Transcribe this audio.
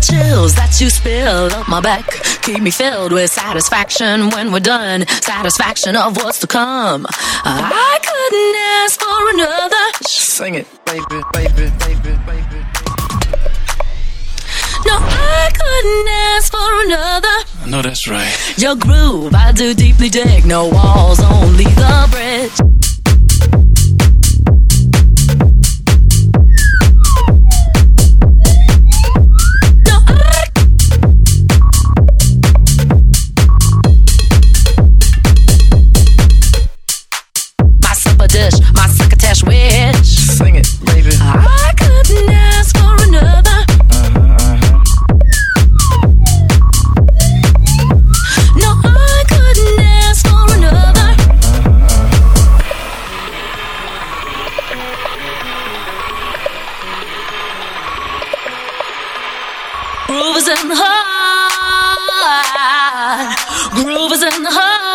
chills that you spill up my back keep me filled with satisfaction when we're done. Satisfaction of what's to come. I couldn't ask for another. Sing it, baby, baby, baby, baby. No, I couldn't ask for another. I know that's right. Your groove, I do deeply dig. No walls, only the bridge. My succotash wish. Sing it, baby. I couldn't ask for another. No, I couldn't ask for another. Groove is in the heart. Groove is in the heart.